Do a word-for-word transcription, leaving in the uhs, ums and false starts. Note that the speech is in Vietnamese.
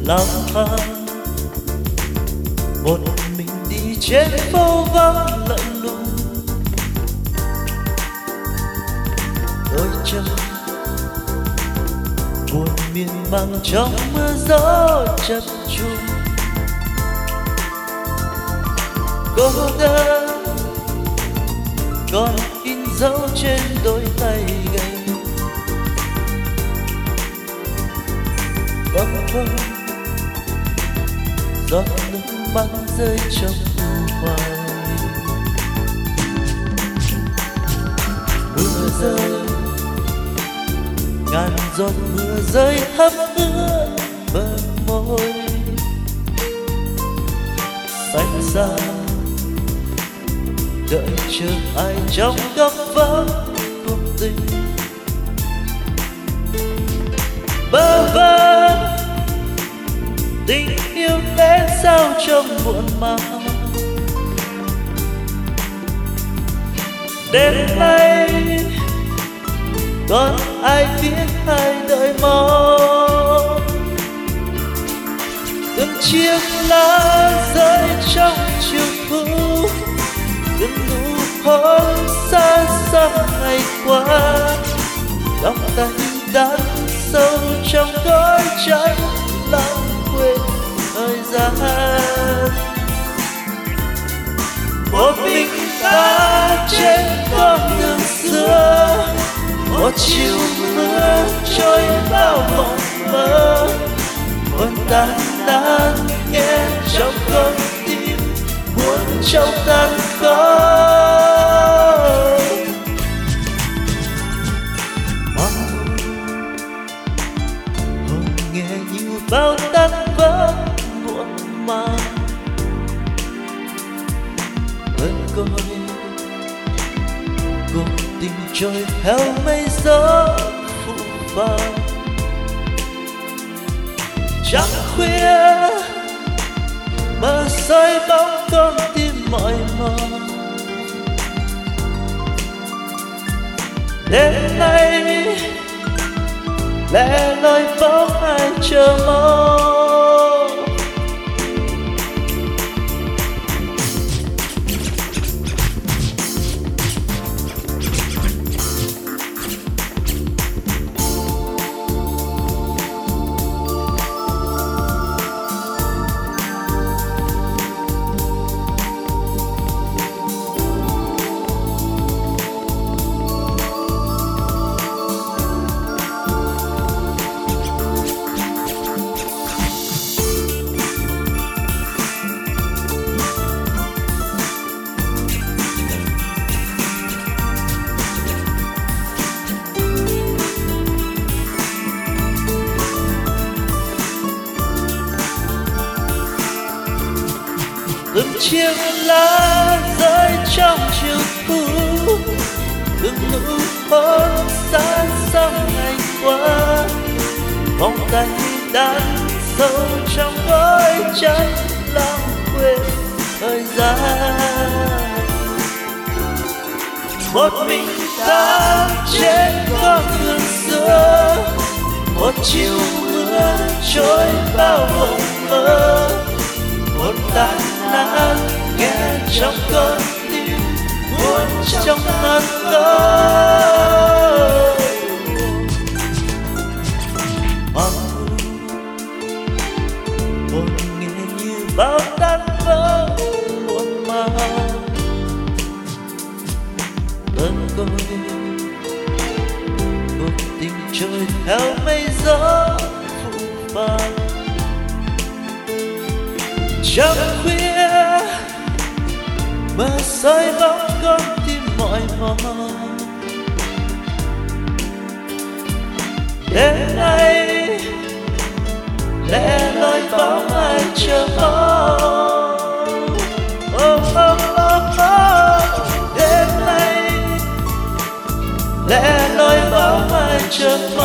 lang thang một mình đi trên phố vắng lạnh lùng. Đôi chân buồn miên man trong mưa gió chập trùng. Cô đơn còn in dấu trên đôi tay gầy. Vắng vắng giọt nước mắt rơi trong hoài. Mưa rơi ngàn giọt mưa rơi thấm ướt bờ môi. Xanh xa đợi chờ ai trong góc vắng cuộc tình. Bơ vơ tình yêu đến sao trong muộn màng. Đêm nay còn ai biết ai đợi mong. Từng chiếc lá rơi trong chiều thu, từng nụ hôn xa xăm ngày qua. Lòng tay đắm sâu trong cõi trái lãng quên thời gian. Một mình ta trên con đường xưa, một chiều mưa trôi bao mộng mơ. Buồn tan nát nghe trong con tim, buồn trong tan khóc. Mong hồn nghe như bao tan vỡ muộn màng. Vẫn coi cuộc tình trôi theo mây gió phụ vàng. Trăng khuya mơ soi bóng con tim mỏi mòn. Đêm nay lẻ loi bóng ai chờ mong. Từng chiếc lá rơi trong chiều thu, từng nụ hôn xa xăm ngày qua. Vòng tay đan sâu trong gói trái lãng quên thời gian. Một mình ta trên con đường xưa, một chiều mưa trôi bao mộng mơ. Buồn tan nát nghe trong con tim, buồn trong tan khóc. Mong buồn nghe như bao tan vỡ muộn màng. Vẫn coi cuộc tình trôi theo mây gió phụ vàng. Trăng khuya mơ soi bóng con tim mỏi mòn. Đêm nay lẻ loi bóng ai chờ mong. Oh, oh, oh, oh. Đêm nay lẻ loi bóng ai chờ mong.